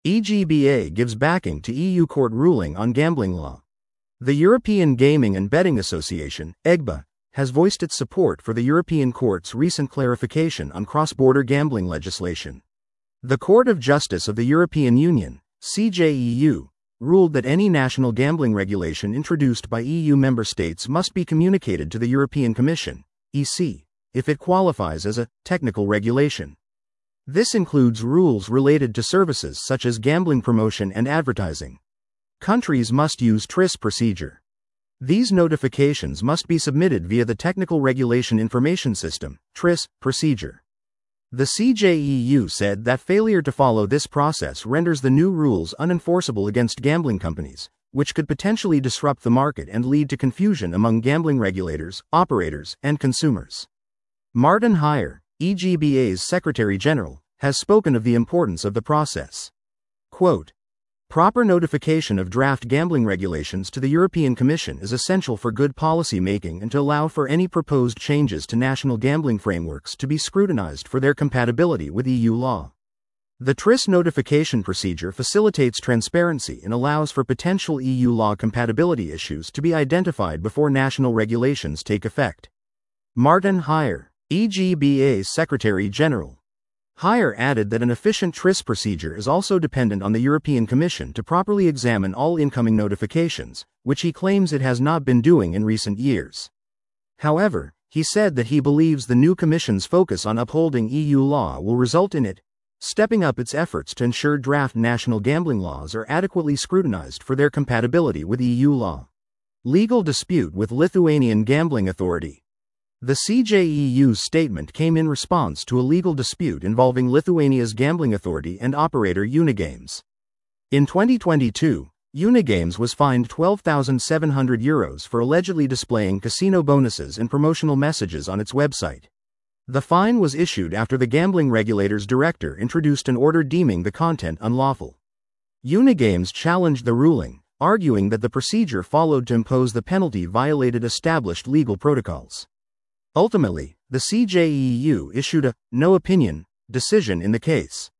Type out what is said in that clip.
EGBA gives backing to EU court ruling on gambling law. The European Gaming and Betting Association, EGBA, has voiced its support for the European Court's recent clarification on cross-border gambling legislation. The Court of Justice of the European Union, CJEU, ruled that any national gambling regulation introduced by EU member states must be communicated to the European Commission, EC, if it qualifies as a technical regulation. This includes rules related to services such as gambling promotion and advertising. Countries must use TRIS procedure. These notifications must be submitted via the Technical Regulation Information System, TRIS, procedure. The CJEU said that failure to follow this process renders the new rules unenforceable against gambling companies, which could potentially disrupt the market and lead to confusion among gambling regulators, operators, and consumers. Martin Heyer, EGBA's Secretary General, has spoken of the importance of the process. Quote, "Proper notification of draft gambling regulations to the European Commission is essential for good policy making and to allow for any proposed changes to national gambling frameworks to be scrutinized for their compatibility with EU law. The TRIS notification procedure facilitates transparency and allows for potential EU law compatibility issues to be identified before national regulations take effect." Martin Heyer, EGBA's Secretary General. Heyer added that an efficient TRIS procedure is also dependent on the European Commission to properly examine all incoming notifications, which he claims it has not been doing in recent years. However, he said that he believes the new Commission's focus on upholding EU law will result in it stepping up its efforts to ensure draft national gambling laws are adequately scrutinized for their compatibility with EU law. Legal dispute with Lithuanian Gambling Authority. The CJEU's statement came in response to a legal dispute involving Lithuania's gambling authority and operator Unigames. In 2022, Unigames was fined €12,700 for allegedly displaying casino bonuses and promotional messages on its website. The fine was issued after the gambling regulator's director introduced an order deeming the content unlawful. Unigames challenged the ruling, arguing that the procedure followed to impose the penalty violated established legal protocols. Ultimately, the CJEU issued a no opinion decision in the case.